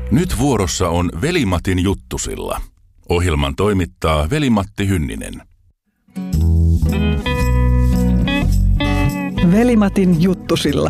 Nyt vuorossa on Veli-Matin juttusilla. Ohjelman toimittaa Veli-Matti Hynninen. Veli-Matin juttusilla.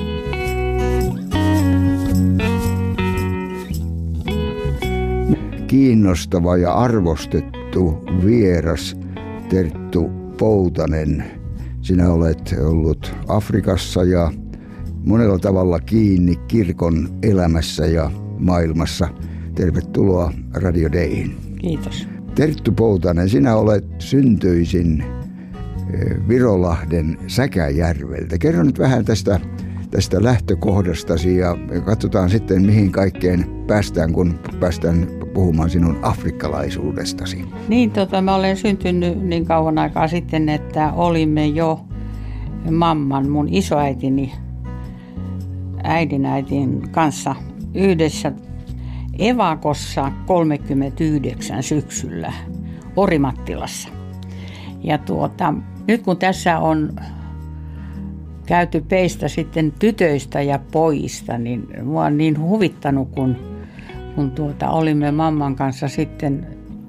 Kiinnostava ja arvostettu vieras Terttu Poutanen. Sinä olet ollut Afrikassa ja monella tavalla kiinni kirkon elämässä ja maailmassa. Tervetuloa Radio Dayhin. Kiitos. Terttu Poutanen, sinä olet syntyisin Virolahden Säkäjärveltä. Kerro nyt vähän tästä lähtökohdastasi ja katsotaan sitten mihin kaikkeen päästään, kun päästään puhumaan sinun afrikkalaisuudestasi. Niin, mä olen syntynyt niin kauan aikaa sitten, että olimme jo mamman, mun isoäitini, äidin kanssa yhdessä evakossa 39 syksyllä Orimattilassa. Ja nyt kun tässä on käyty peistä sitten tytöistä ja pojista, niin mua on niin huvittanut, kun olimme mamman kanssa sitten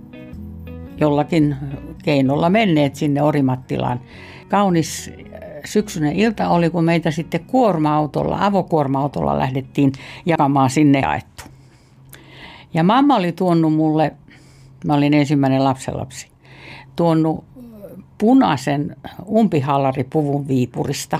jollakin keinolla menneet sinne Orimattilaan. Kaunis syksyinen ilta oli, kun meitä sitten avokuorma-autolla lähdettiin jakamaan sinne jaettu. Ja mamma oli tuonut mulle, mä olin ensimmäinen lapsenlapsi, tuonut punaisen umpihallaripuvun Viipurista.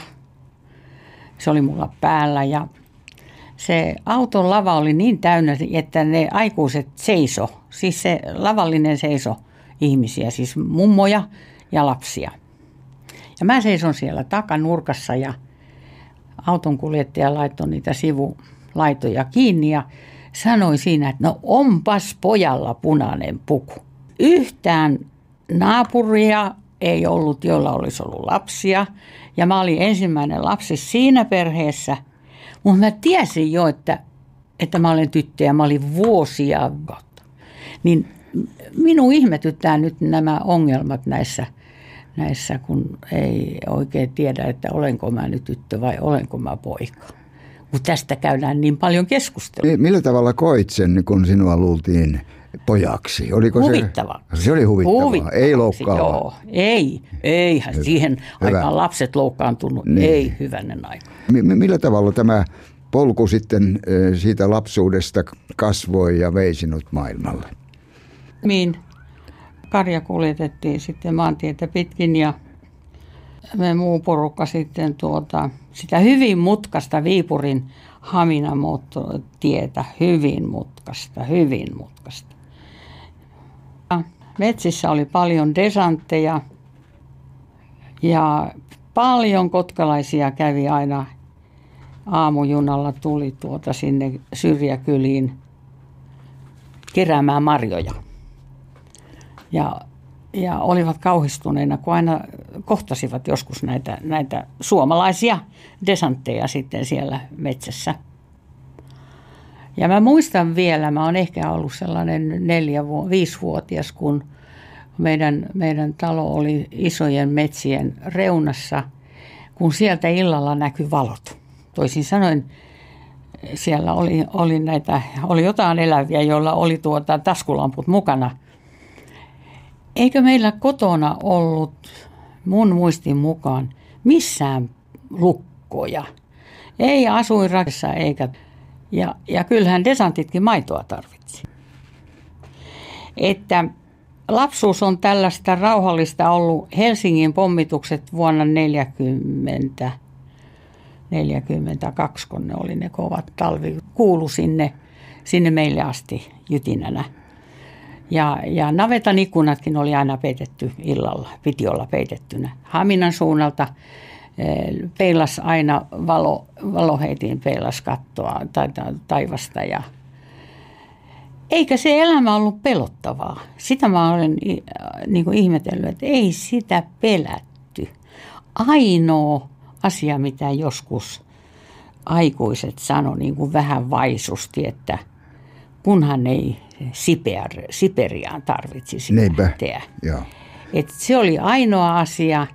Se oli mulla päällä ja se auton lava oli niin täynnä, että ne aikuiset seiso, siis se lavallinen seiso ihmisiä, siis mummoja ja lapsia. Ja mä seison siellä takanurkassa ja autonkuljettaja laittoi niitä sivulaitoja kiinni ja sanoi siinä, että no onpas pojalla punainen puku. Yhtään naapuria ei ollut, joilla olisi ollut lapsia ja mä olin ensimmäinen lapsi siinä perheessä. Mutta mä tiesin jo, että mä olen tyttö ja mä olin vuosia kautta. Niin minun ihmetyttää nyt nämä ongelmat näissä, kun ei oikein tiedä, että olenko mä nyt tyttö vai olenko mä poika. Mutta tästä käydään niin paljon keskustelua. Millä tavalla koit sen, kun sinua luultiin pojaksi? Oliko huvittava. Se oli huvittavaa, ei loukkaavaa. Joo, eihän siihen aikaan lapset loukkaantunut, niin. Ei hyvänen aika. Millä tavalla tämä polku sitten siitä lapsuudesta kasvoi ja vei sinut maailmalle? Niin, karja kuljetettiin sitten maantietä pitkin ja me muu porukka sitten sitä hyvin mutkasta Viipurin Hamina-tietä, hyvin mutkasta. Metsissä oli paljon desantteja ja paljon kotkalaisia kävi aina aamujunalla tuli sinne syrjäkyliin keräämään marjoja. Ja olivat kauhistuneina, kun aina kohtasivat joskus näitä suomalaisia desantteja sitten siellä metsässä. Ja mä muistan vielä, mä oon ehkä ollut sellainen 4-5-vuotias, kun meidän talo oli isojen metsien reunassa, kun sieltä illalla näkyi valot. Toisin sanoen siellä oli jotain eläviä, joilla oli taskulamput mukana. Eikö meillä kotona ollut mun muistin mukaan missään lukkoja? Ei asuinrakessa eikä. Ja kyllähän desantitkin maitoa tarvitsi. Että lapsuus on tällaista rauhallista ollut. Helsingin pommitukset vuonna 1942, kun ne oli ne kovat talvi, kuulu sinne meille asti jytinänä. Ja navetan ikkunatkin oli aina peitetty illalla, piti olla peitettynä. Haminan suunnalta peilas aina valoheitin peilas kattoa tai taivasta. Eikä se elämä ollut pelottavaa. Sitä mä olen niin kuin ihmetellyt, että ei sitä pelätty. Ainoa asia, mitä joskus aikuiset sanoi niin kuin vähän vaisusti, että kunhan ei Siperiaan tarvitsisi lähteä. Et se oli ainoa asia.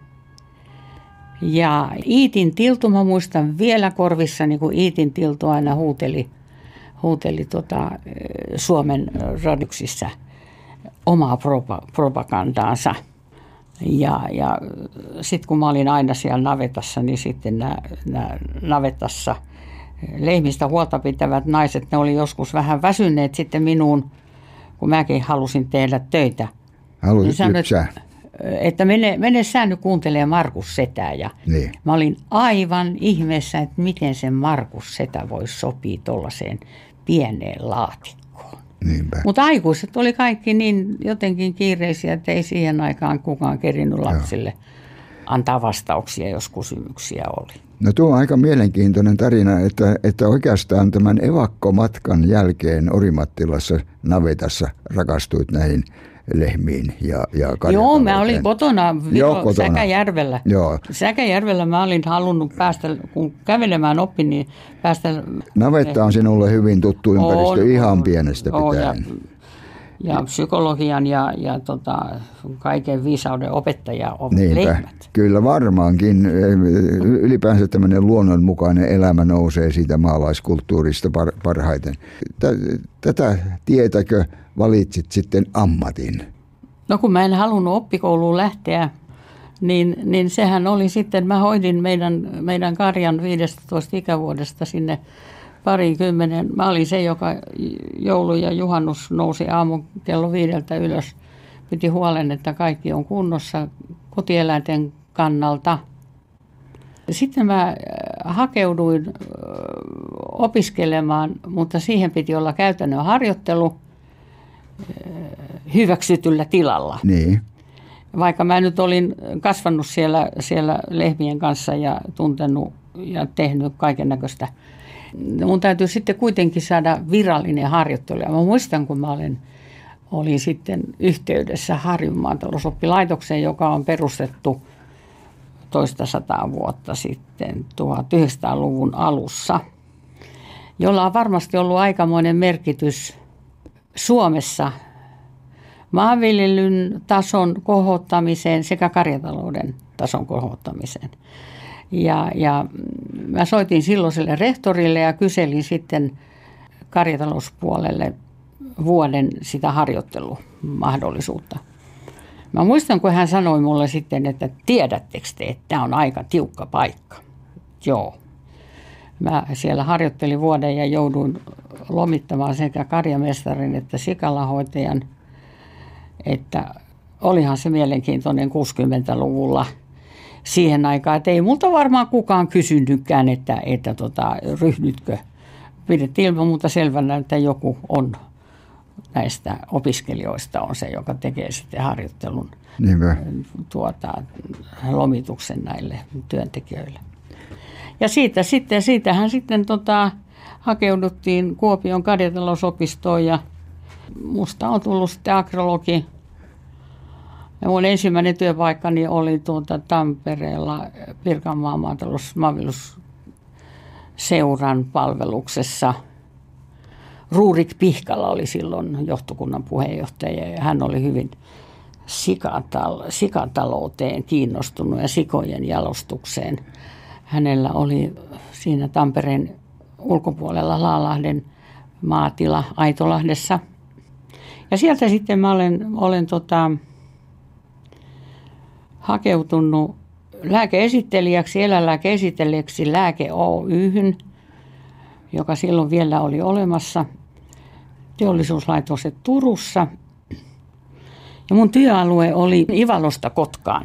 Ja Iitin Tiltu, mä muistan vielä korvissani, kun Iitin Tiltu aina huuteli Suomen radioksissa omaa propagandaansa. Ja sitten kun mä olin aina siellä navetassa, niin sitten nämä navetassa lehmistä huolta pitävät naiset, ne oli joskus vähän väsyneet sitten minuun, kun mäkin halusin tehdä töitä. Halusit lypsää? Että mene sä nyt kuuntelemaan Markus Setää. Ja niin. Mä olin aivan ihmeessä, että miten se Markus Setä voisi sopia tuollaiseen pieneen laatikkoon. Mutta aikuiset oli kaikki niin jotenkin kiireisiä, että ei siihen aikaan kukaan kerinyt lapsille antaa vastauksia, jos kysymyksiä oli. No tuo on aika mielenkiintoinen tarina, että oikeastaan tämän evakkomatkan jälkeen Orimattilassa navetassa rakastuit näihin lehmiin ja karjatalouteen. Joo, mä olin kotona Säkäjärvellä. Joo. Säkäjärvellä mä olin halunnut päästä, kun kävelemään oppin, niin päästä... Navetta on sinulle hyvin tuttu ympäristö ihan pienestä pitäen. Ja psykologian ja kaiken viisauden opettaja on lehmät. Kyllä varmaankin. Ylipäänsä tämmöinen luonnonmukainen elämä nousee siitä maalaiskulttuurista parhaiten. Tätä tietäkö valitsit sitten ammatin? No kun mä en halunnut oppikouluun lähteä, niin sehän oli sitten, mä hoidin meidän karjan 15 ikävuodesta sinne 20. Mä olin se, joka joulu ja juhannus nousi aamun kello 5 ylös. Piti huolen, että kaikki on kunnossa kotieläinten kannalta. Sitten mä hakeuduin opiskelemaan, mutta siihen piti olla käytännön harjoittelu hyväksytyllä tilalla. Niin. Vaikka mä nyt olin kasvanut siellä lehmien kanssa ja tuntenut ja tehnyt kaiken näköistä. Mun täytyy sitten kuitenkin saada virallinen harjoittelu. Ja mä muistan, kun mä olin sitten yhteydessä Harjun maatalousoppilaitokseen, joka on perustettu 200 vuotta sitten 1900-luvun alussa, jolla on varmasti ollut aikamoinen merkitys Suomessa maanviljelyn tason kohottamiseen sekä karjatalouden tason kohottamiseen. Ja mä soitin silloiselle rehtorille ja kyselin sitten karjatalouspuolelle vuoden sitä harjoittelumahdollisuutta. Mä muistan, kun hän sanoi mulle sitten, että tiedättekö te, että tämä on aika tiukka paikka. Joo. Mä siellä harjoittelin vuoden ja jouduin lomittamaan sekä karjamestarin että sikalahoitajan, että olihan se mielenkiintoinen 60-luvulla siihen aikaan, että ei multa varmaan kukaan kysynytkään, että ryhdytkö. Pidettiin ilman muuta selvänä, että joku on näistä opiskelijoista on se, joka tekee sitten harjoittelun lomituksen näille työntekijöille. Ja siitähän sitten hakeuduttiin Kuopion karjatalousopistoon ja musta on tullut sitten agrologi. Ja mun ensimmäinen työpaikkani oli Tampereella Pirkanmaan maanviljelysseuran palveluksessa. Ruurik Pihkala oli silloin johtokunnan puheenjohtaja ja hän oli hyvin sikatalouteen kiinnostunut ja sikojen jalostukseen. Hänellä oli siinä Tampereen ulkopuolella Laalahden maatila Aitolahdessa. Ja sieltä sitten mä olen hakeutunut lääkeesittelijäksi, eläinlääkeesittelijäksi Lääke Oy:hyn, joka silloin vielä oli olemassa, teollisuuslaitokset Turussa. Ja mun työalue oli Ivalosta Kotkaan.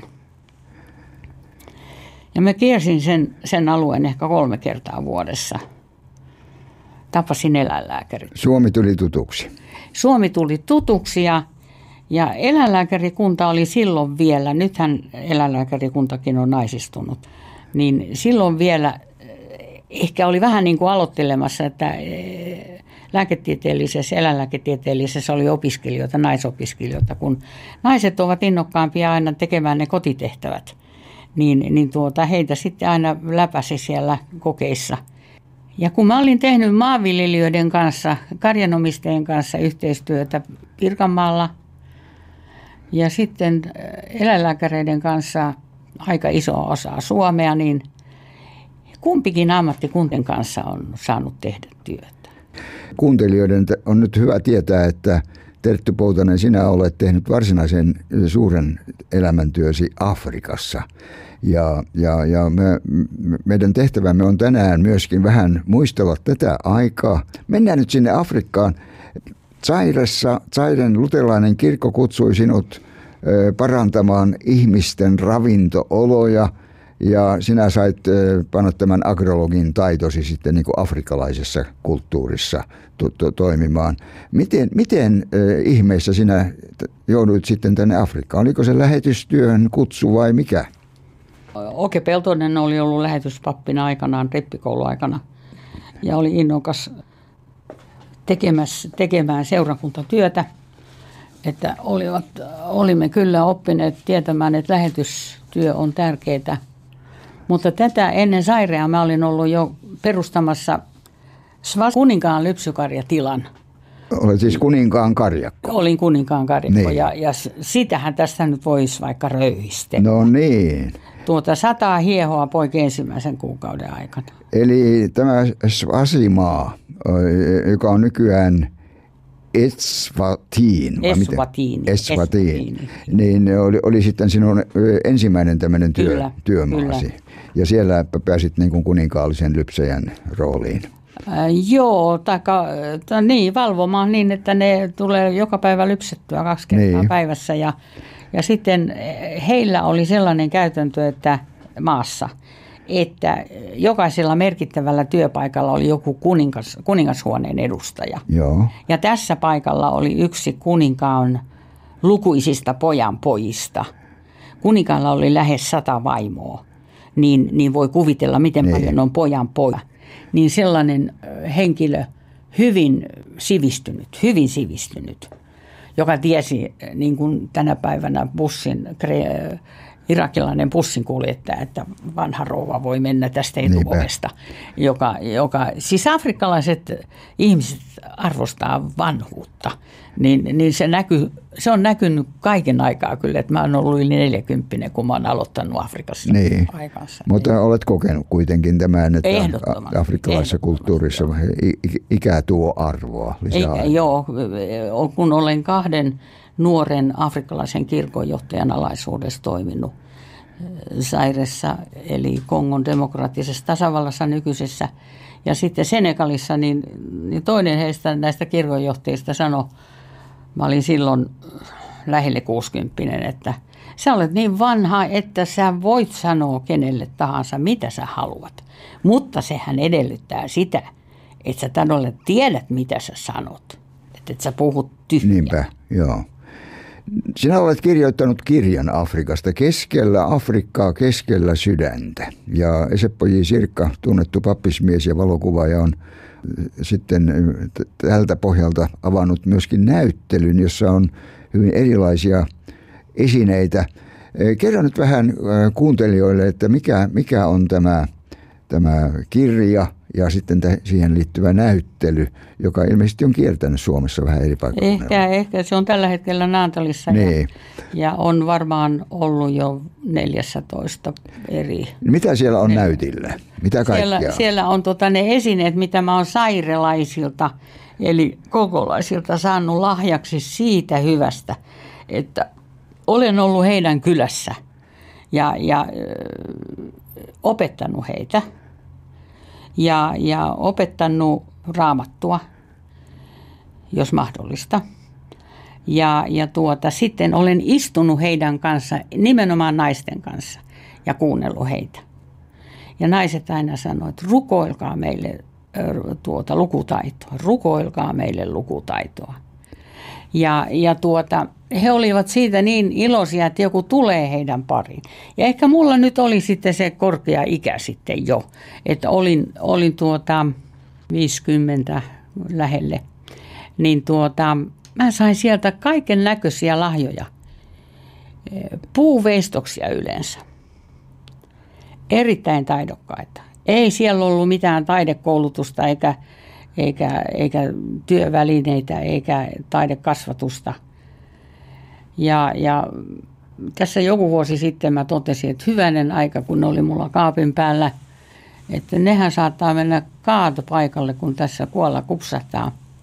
Ja mä kiersin sen alueen ehkä 3 kertaa vuodessa. Tapasin eläinlääkärit. Suomi tuli tutuksi. Suomi tuli tutuksi ja eläinlääkärikunta oli silloin vielä, nythän eläinlääkärikuntakin on naisistunut, niin silloin vielä ehkä oli vähän niin kuin aloittelemassa, että lääketieteellisessä, eläinlääketieteellisessä oli opiskelijoita, naisopiskelijoita, kun naiset ovat innokkaampia aina tekemään ne kotitehtävät, niin heitä sitten aina läpäsi siellä kokeissa. Ja kun mä olin tehnyt maanviljelijöiden kanssa, karjanomistajien kanssa yhteistyötä Pirkanmaalla ja sitten eläinlääkäreiden kanssa aika iso osa Suomea, niin kumpikin ammattikuntien kanssa on saanut tehdä työtä. kuuntelijoiden on nyt hyvä tietää, että Terttu Poutanen, sinä olet tehnyt varsinaisen suuren elämäntyösi Afrikassa. Ja meidän tehtävämme on tänään myöskin vähän muistella tätä aikaa. Mennään nyt sinne Afrikkaan. Zairen luterilainen kirkko kutsui sinut parantamaan ihmisten ravinto-oloja. Ja sinä sait panna tämän agrologin taitosi sitten niin kuin afrikkalaisessa kulttuurissa toimimaan. Miten ihmeessä sinä jouduit sitten tänne Afrikkaan? Oliko se lähetystyön kutsu vai mikä? Oke Peltonen oli ollut lähetyspappina aikanaan, rippikouluaikana, ja oli innokas tekemään seurakuntatyötä. Että olimme kyllä oppineet tietämään, että lähetystyö on tärkeää. Mutta tätä ennen Zairea mä olin ollut jo perustamassa kuninkaan lypsykarjatilan. Olet siis kuninkaan karjakko. Olin kuninkaan karjakko niin. ja sitähän tästä nyt voisi vaikka röyhistellä. No niin. 100 hiehoa poiki ensimmäisen kuukauden aikana. Eli tämä Swasimaa, joka on nykyään Eswatini, niin oli sitten sinun ensimmäinen tämmöinen työmaasi. Kyllä. Ja siellä pääsit niin kuin kuninkaallisen lypsäjän rooliin. Joo, valvomaan niin, että ne tulee joka päivä lypsettyä 2 kertaa päivässä. Ja sitten heillä oli sellainen käytäntö, että maassa, että jokaisella merkittävällä työpaikalla oli joku kuningashuoneen edustaja. Joo. Ja tässä paikalla oli yksi kuninkaan lukuisista pojanpojista. Kuninkaalla oli lähes 100 vaimoa, niin voi kuvitella, miten paljon on pojanpoja. Niin sellainen henkilö, hyvin sivistynyt, joka tiesi niin kuin tänä päivänä irakilainen bussinkuljettaja, että vanha rouva voi mennä tästä etuovesta, joka siis afrikkalaiset ihmiset arvostaa vanhuutta, niin se on näkynyt kaiken aikaa kyllä, että mä oon ollut yli 40, kun mä oon aloittanut Afrikassa aikansa. Mutta olet kokenut kuitenkin tämän, että afrikkalaisessa kulttuurissa ikä tuo arvoa lisää. Joo, kun olen 2 nuoren afrikkalaisen kirkonjohtajan alaisuudessa toiminut Zairessa, eli Kongon demokraattisessa tasavallassa nykyisessä, ja sitten Senegalissa, niin toinen heistä näistä kirkonjohtajista sanoi, mä olin silloin lähelle 60, että sä olet niin vanha, että sä voit sanoa kenelle tahansa, mitä sä haluat, mutta sehän edellyttää sitä, että sä todella tiedät, mitä sä sanot, että sä puhut tyhjää. Niinpä, joo. Sinä olet kirjoittanut kirjan Afrikasta, keskellä Afrikkaa, keskellä sydäntä. Ja Seppo J. Sirkka, tunnettu pappismies ja valokuvaaja, on sitten tältä pohjalta avannut myöskin näyttelyn, jossa on hyvin erilaisia esineitä. Kerro nyt vähän kuuntelijoille, että mikä on tämä kirja ja sitten siihen liittyvä näyttely, joka ilmeisesti on kiertänyt Suomessa vähän eri paikoilla. Ehkä se on tällä hetkellä Naantalissa ja on varmaan ollut jo 14 eri. Mitä siellä on näytillä? Mitä kaikkea? Siellä on ne esineet, mitä mä oon sairelaisilta, eli kokolaisilta saanut lahjaksi siitä hyvästä, että olen ollut heidän kylässä ja opettanut heitä. Ja opettanut raamattua, jos mahdollista. Ja sitten olen istunut heidän kanssa, nimenomaan naisten kanssa, ja kuunnellut heitä. Ja naiset aina sanoivat, että rukoilkaa meille lukutaitoa, rukoilkaa meille lukutaitoa. Ja he olivat siitä niin iloisia, että joku tulee heidän pariin. Ja ehkä mulla nyt oli sitten se korkea ikä sitten jo, että olin 50 lähelle, niin mä sain sieltä kaiken näköisiä lahjoja, puuveistoksia yleensä, erittäin taidokkaita. Ei siellä ollut mitään taidekoulutusta eikä työvälineitä eikä taidekasvatusta. Ja tässä joku vuosi sitten mä totesin, että hyvänen aika, kun ne oli mulla kaapin päällä, että nehän saattaa mennä kaatopaikalle, kun tässä kuolla kupsahtaa.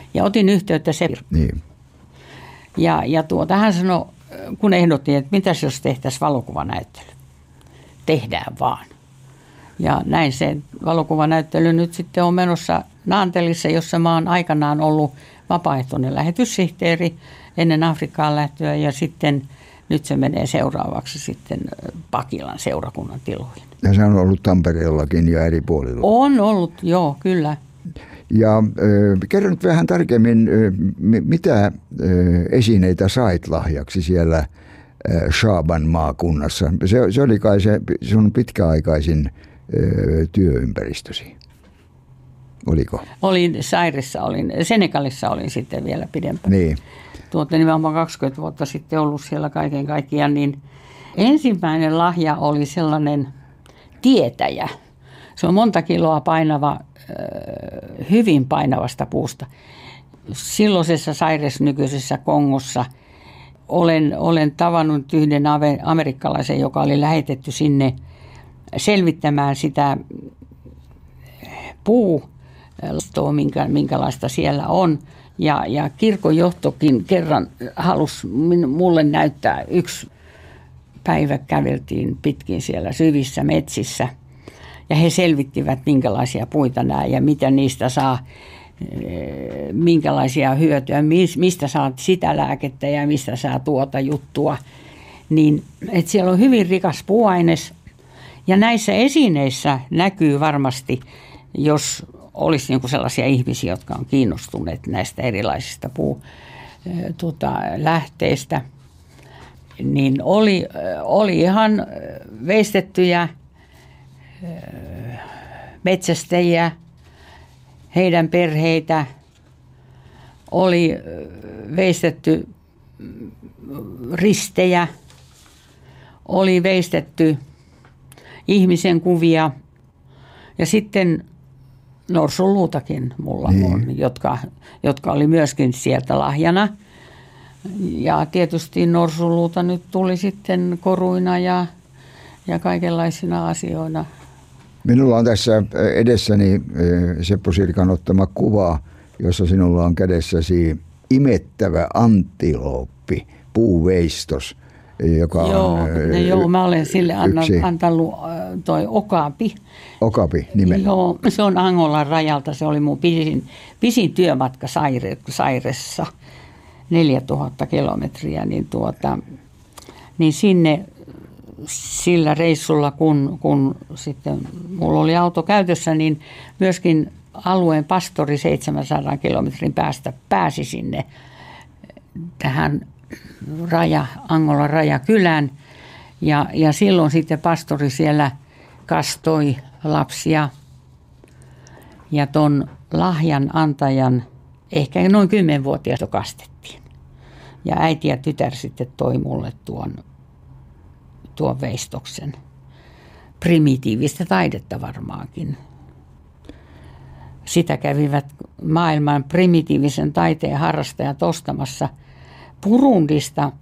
Ja otin yhteyttä se. Niin. Ja hän sanoi, kun ehdottiin, että mitäs jos tehtäisiin valokuvanäyttely. Tehdään vaan. Ja näin se valokuvanäyttely nyt sitten on menossa Naantelissa, jossa mä oon aikanaan ollut vapaaehtoinen lähetyssihteeri ennen Afrikkaan lähtöä. Ja sitten nyt se menee seuraavaksi sitten Pakilan seurakunnan tiloihin. Ja se on ollut Tampereellakin ja eri puolilla. On ollut, joo, kyllä. Ja kerro nyt vähän tarkemmin, mitä esineitä sait lahjaksi siellä Shaban maakunnassa. Se oli kai se sun pitkäaikaisin työympäristösi. Oliko? Olin Zairessa, Senegalissa olin sitten vielä pidempään. Niin. Nimenomaan 20 vuotta sitten ollut siellä kaiken kaikkiaan, niin ensimmäinen lahja oli sellainen tietäjä. Se on monta kiloa painava, hyvin painavasta puusta. Silloisessa Zaires nykyisessä Kongossa olen tavannut yhden amerikkalaisen, joka oli lähetetty sinne selvittämään sitä puustoa, minkälaista siellä on. Ja kirkon johtokin kerran halusi mulle näyttää. Yksi päivä käveltiin pitkin siellä syvissä metsissä. Ja he selvittivät, minkälaisia puita nämä ja mitä niistä saa, minkälaisia hyötyjä, mistä saat sitä lääkettä ja mistä saa tuota juttua. Niin, että siellä on hyvin rikas puuaines. Ja näissä esineissä näkyy varmasti, jos olisi niin kuin sellaisia ihmisiä, jotka on kiinnostuneet näistä erilaisista lähteistä, niin oli ihan veistettyjä metsästäjiä, heidän perheitä, oli veistetty ristejä, oli veistetty ihmisen kuvia ja sitten norsunluutakin mulla on, jotka oli myöskin sieltä lahjana. Ja tietysti norsunluuta nyt tuli sitten koruina ja kaikenlaisina asioina. Minulla on tässä edessäni Seppo Sirkan ottama kuva, jossa sinulla on kädessäsi imettävä antilooppi, puuveistos, joka on... Joo, mä olen sille antanut toi Okapi. Okapi nimen. Joo, se on Angolan rajalta. Se oli mun pisin työmatka Zairessa, 4000 kilometriä. Niin sinne sillä reissulla, kun sitten mulla oli auto käytössä, niin myöskin alueen pastori 700 kilometrin päästä pääsi sinne tähän Angolan rajakylään. Ja silloin sitten pastori siellä kastoi lapsia ja ton lahjan antajan ehkä noin 10-vuotiaasta kastettiin. Ja äiti ja tytär sitten toi mulle tuon veistoksen. Primitiivistä taidetta varmaankin. Sitä kävivät maailman primitiivisen taiteen harrastajat ostamassa Burundista.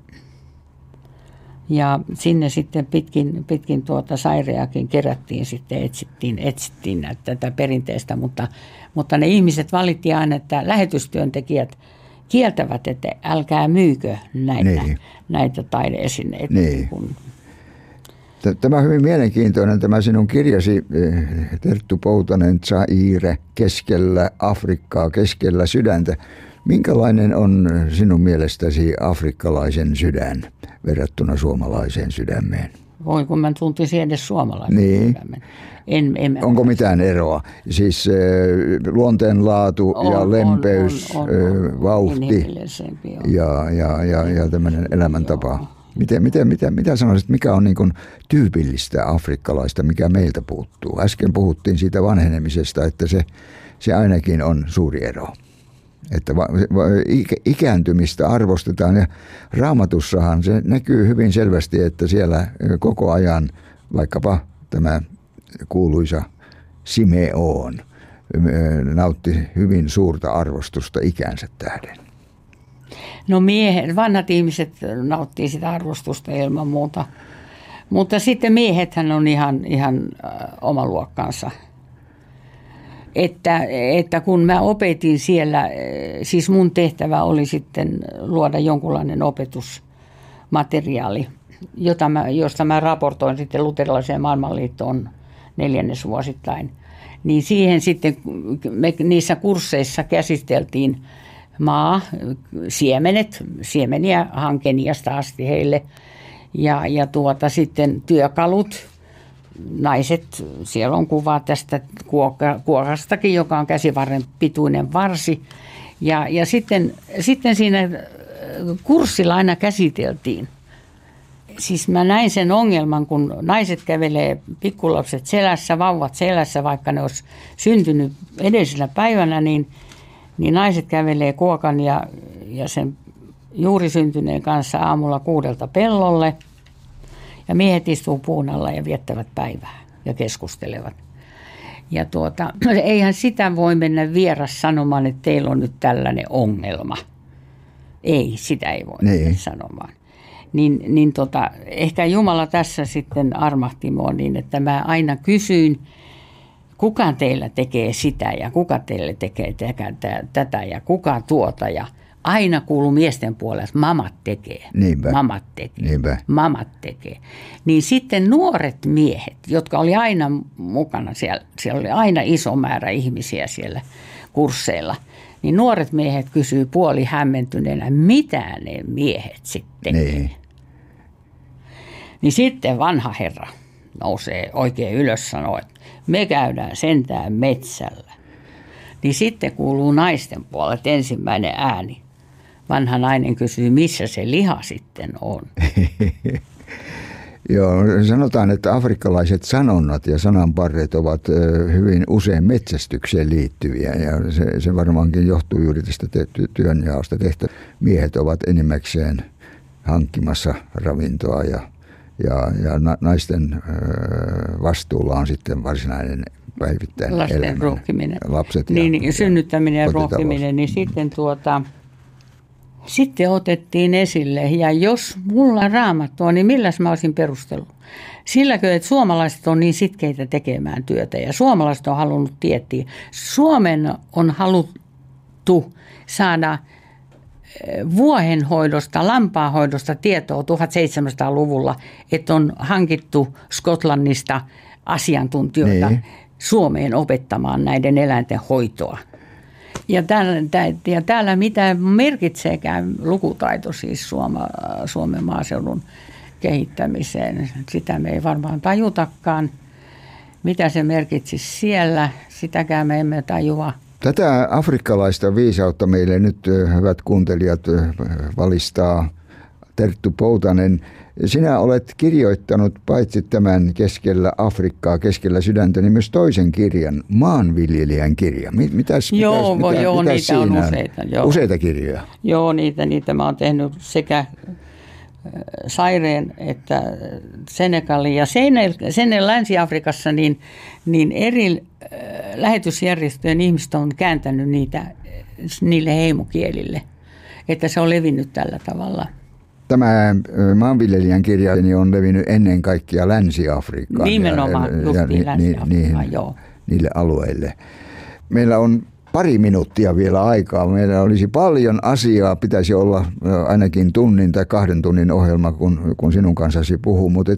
Ja sinne sitten pitkin Zaireakin kerättiin sitten, etsittiin tätä perinteistä, mutta ne ihmiset valittiin aina, että lähetystyöntekijät kieltävät, että älkää myykö näitä taideesineitä. Niin. Tämä on hyvin mielenkiintoinen, tämä sinun kirjasi, Terttu Poutanen, Zaire, keskellä Afrikkaa, keskellä sydäntä. Minkälainen on sinun mielestäsi afrikkalaisen sydän verrattuna suomalaiseen sydämeen? Voi, kun mä tuntisin edes suomalaisen sydämen. Onko mitään eroa? Siis luonteenlaatu ja lempeys, vauhti ja tämmöinen elämäntapa. Mitä sanoisit, mikä on niin kuin tyypillistä afrikkalaista, mikä meiltä puuttuu? Äsken puhuttiin siitä vanhenemisesta, että se ainakin on suuri ero. Että ikääntymistä arvostetaan ja Raamatussahan se näkyy hyvin selvästi, että siellä koko ajan vaikkapa tämä kuuluisa Simeon nautti hyvin suurta arvostusta ikänsä tähden. No vanhat ihmiset nauttii sitä arvostusta ilman muuta, mutta sitten miehethän on ihan oma luokkansa. että kun mä opetin siellä, siis mun tehtävä oli sitten luoda jonkunlainen opetusmateriaali, josta mä raportoin sitten Luterilaiseen maailmanliittoon 4. vuosittain. Niin siihen sitten me niissä kursseissa käsiteltiin siemeniä Hankeniasta asti heille ja sitten työkalut. Naiset, siellä on kuva tästä kuokastakin, joka on käsivarren pituinen varsi. Ja sitten siinä kurssilla aina käsiteltiin. Siis mä näin sen ongelman, kun naiset kävelee, pikkulapset selässä, vauvat selässä, vaikka ne olisi syntynyt edellisenä päivänä, niin naiset kävelee kuokan ja sen juuri syntyneen kanssa aamulla 6 pellolle. Ja miehet istuu puun alla ja viettävät päivää ja keskustelevat. Ja eihän sitä voi mennä vieras sanomaan, että teillä on nyt tällainen ongelma. Ei, sitä ei voi mennä sanomaan. Ehkä Jumala tässä sitten armahti mua niin, että mä aina kysyin, kuka teillä tekee sitä ja kuka teille tekee tätä ja kuka tuota. Ja aina kuuluu miesten puolella, että mamat tekee. Niinpä. Mamat tekee. Niin sitten nuoret miehet, jotka oli aina mukana siellä oli aina iso määrä ihmisiä siellä kursseilla, niin nuoret miehet kysyy puoli hämmentyneenä, mitä ne miehet sitten tekee. Niin sitten vanha herra nousee oikein ylös sanoo, että me käydään sentään metsällä. Niin sitten kuuluu naisten puolelta ensimmäinen ääni. Vanha nainen kysyy, missä se liha sitten on. Joo, sanotaan, että afrikkalaiset sanonnat ja sananparret ovat hyvin usein metsästykseen liittyviä. Ja se varmaankin johtuu juuri tästä työnjaosta. Miehet ovat enimmäkseen hankkimassa ravintoa ja naisten vastuulla on sitten varsinainen päivittäinen lasten elämä. ruokkiminen. Lapset ja synnyttäminen ja ruokkiminen, niin sitten otettiin esille. Ja jos mulla on Raamattua, niin milläs mä olisin perustellut? Silläkö, että suomalaiset on niin sitkeitä tekemään työtä ja suomalaiset on halunnut tietää. Suomen on haluttu saada vuohenhoidosta, lampaanhoidosta tietoa 1700-luvulla, että on hankittu Skotlannista asiantuntijoita Suomeen opettamaan näiden eläinten hoitoa. Ja täällä mitä merkitseekään lukutaito siis Suomen maaseudun kehittämiseen, sitä me ei varmaan tajutakaan. Mitä se merkitsisi siellä, sitäkään me emme tajua. Tätä afrikkalaista viisautta meille nyt, hyvät kuuntelijat, valistaa Terttu Poutanen. Sinä olet kirjoittanut paitsi tämän Keskellä Afrikkaa, keskellä sydäntä, niin myös toisen kirjan, Maanviljelijän kirja. Mitäs niitä siinä on useita. Joo. Useita kirjoja? Joo, niitä mä oon tehnyt sekä Saireen että Senegalin ja sen Länsi-Afrikassa niin eri lähetysjärjestöjen ihmiset on kääntänyt niitä niille heimokielille, että se on levinnyt tällä tavalla. Tämä Maanviljelijän kirja on levinnyt ennen kaikkea Länsi-Afrikkaan. Nimenomaan justiin Länsi-Afrikkaan, joo. Niille alueille. Meillä on pari minuuttia vielä aikaa. Meillä olisi paljon asiaa. Pitäisi olla ainakin tunnin tai 2 tunnin ohjelma, kun sinun kanssasi puhuu. Mutta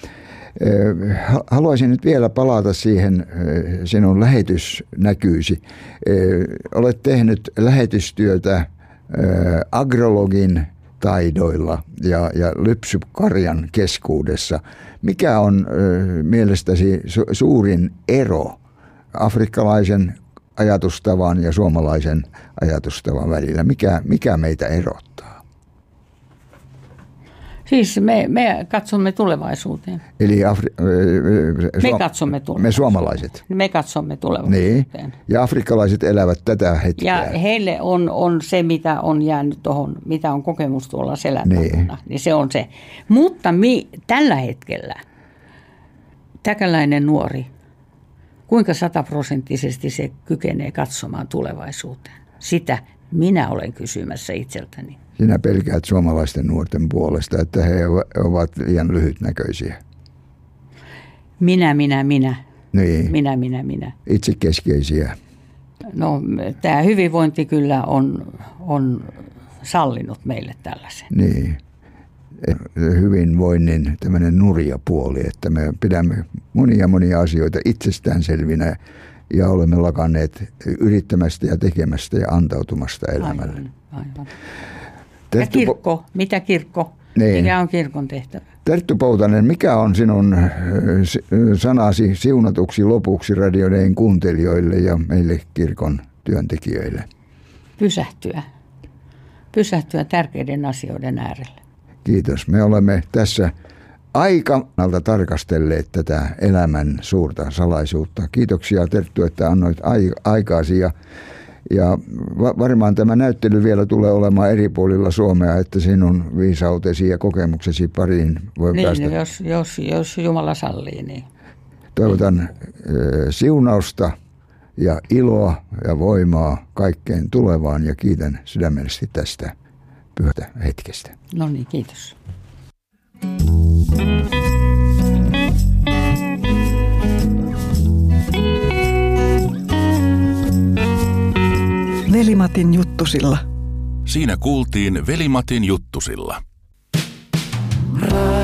haluaisin nyt vielä palata siihen sinun lähetysnäkyysi. Olet tehnyt lähetystyötä agrologin taidoilla ja lypsykarjan keskuudessa. Mikä on mielestäsi suurin ero afrikkalaisen ajatustavan ja suomalaisen ajatustavan välillä? Mikä meitä erottaa? Siis me katsomme tulevaisuuteen. Eli me katsomme tulevaisuuteen. Me suomalaiset. Me katsomme tulevaisuuteen. Niin. Ja afrikkalaiset elävät tätä hetkeä. Ja heille on se, mitä on jäänyt tuohon, mitä on kokemus tuolla selän takana. Niin se on se. Mutta tällä hetkellä täkäläinen nuori, kuinka 100% se kykenee katsomaan tulevaisuuteen? Sitä minä olen kysymässä itseltäni. Sinä pelkäät suomalaisten nuorten puolesta, että he ovat liian lyhytnäköisiä. Minä. Niin. Minä. Itsekeskeisiä. No, tämä hyvinvointi kyllä on sallinut meille tällaisen. Niin. Hyvinvoinnin tämmöinen nurja puoli, että me pidämme monia asioita itsestäänselvinä ja olemme lakanneet yrittämästä ja tekemästä ja antautumasta elämälle. Aivan. Ja kirkko, mitä kirkko? Niin. Mikä on kirkon tehtävä? Terttu Poutanen, mikä on sinun sanasi siunatuksi lopuksi radioiden kuuntelijoille ja meille kirkon työntekijöille? Pysähtyä tärkeiden asioiden äärelle. Kiitos. Me olemme tässä aikanalta tarkastelleet tätä elämän suurta salaisuutta. Kiitoksia Terttu, että annoit aikaasi ja varmaan tämä näyttely vielä tulee olemaan eri puolilla Suomea, että sinun viisautesi ja kokemuksesi pariin voi päästä. Jos Jumala sallii, niin. Toivotan siunausta ja iloa ja voimaa kaikkeen tulevaan ja kiitän sydämellisesti tästä pyhästä hetkestä. No niin, kiitos. Veli-Matin juttusilla. Siinä kuultiin Veli-Matin juttusilla.